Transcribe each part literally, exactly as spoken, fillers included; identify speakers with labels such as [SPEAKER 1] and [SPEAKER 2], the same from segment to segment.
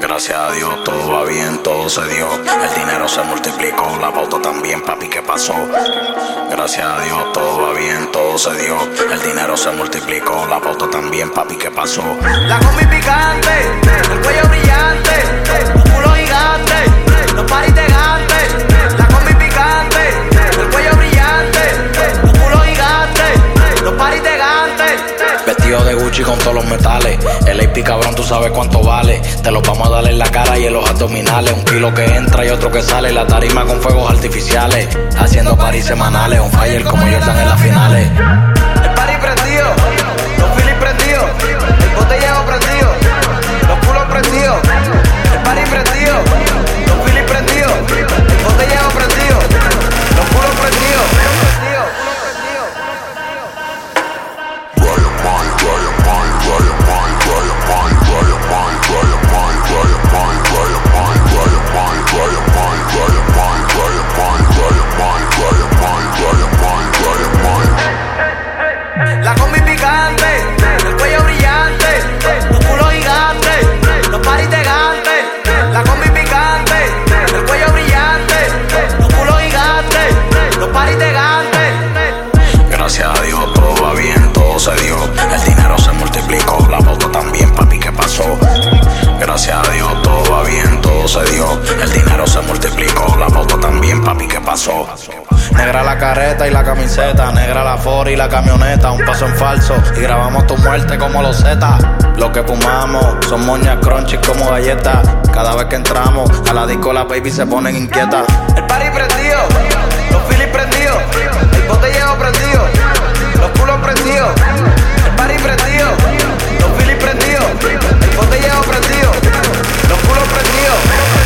[SPEAKER 1] Gracias a Dios todo va bien, todo se dio. El dinero se multiplicó, la pauta también, papi, ¿qué pasó? Gracias a Dios todo va bien, todo se dio. El dinero se multiplicó, la pauta también, papi, ¿qué pasó?
[SPEAKER 2] La combi picante, el cuello brillante, los culos gigantes, los paris de gante. La combi picante, el cuello brillante, los culos gigantes, los paris de gante.
[SPEAKER 3] Vestido de Gucci con todos los metales. El A P cabrón, tú sabes cuánto vale. Te los vamos a dar en la cara y en los abdominales. Un kilo que entra y otro que sale. La tarima con fuegos artificiales. Haciendo paris semanales. On fire como Jordan en las finales.
[SPEAKER 2] El party prendido, los Phillies prendidos, el botellero prendido, los culos prendidos. El party prendido, los Phillies prendidos, el botellero prendido, los culos prendidos. La combi picante, el cuello brillante, los culos gigantes, los paris de gante. La combi picante, el cuello brillante, los culos gigantes, los paris de gante.
[SPEAKER 1] Gracias a Dios todo va bien, todo se dio. El dinero se multiplicó, la pauta también, papi, ¿qué pasó? Gracias a Dios todo va bien, todo se dio. El dinero se multiplicó, la pauta también, papi, ¿qué pasó?
[SPEAKER 3] Negra la careta y la camiseta, negra la Ford y la camioneta, un paso en falso y grabamos tu muerte como los Z. Lo que fumamos son moñas crunchy como galletas. Cada vez que entramos a la disco las baby se ponen inquietas.
[SPEAKER 2] El party prendido, los Phillies prendidos, el botellero prendido, los culos prendidos. El party prendido, los Phillies prendidos, el botellero prendido, los culos prendidos.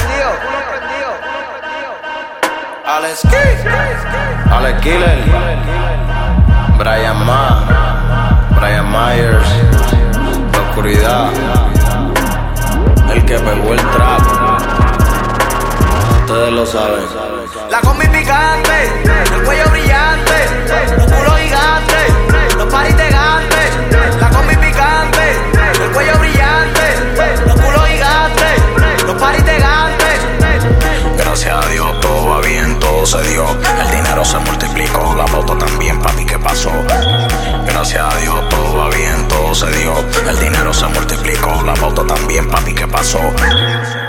[SPEAKER 3] Alex Killer, Alex Killer, Brian Ma, Brian Myers, La Oscuridad, el que pegó el trap. Ustedes lo saben.
[SPEAKER 2] La combi picante, el cuello brillante, los culos gigantes, los paris de gante. La combi picante, el cuello brillante, los culos gigantes, los paris de gante.
[SPEAKER 1] Gracias a Dios todo va bien, todo se dio. El dinero se multiplicó, la pauta también, papi, ¿qué pasó? Gracias a Dios todo va bien, todo se dio. El dinero se multiplicó, la pauta también, papi, ¿qué pasó?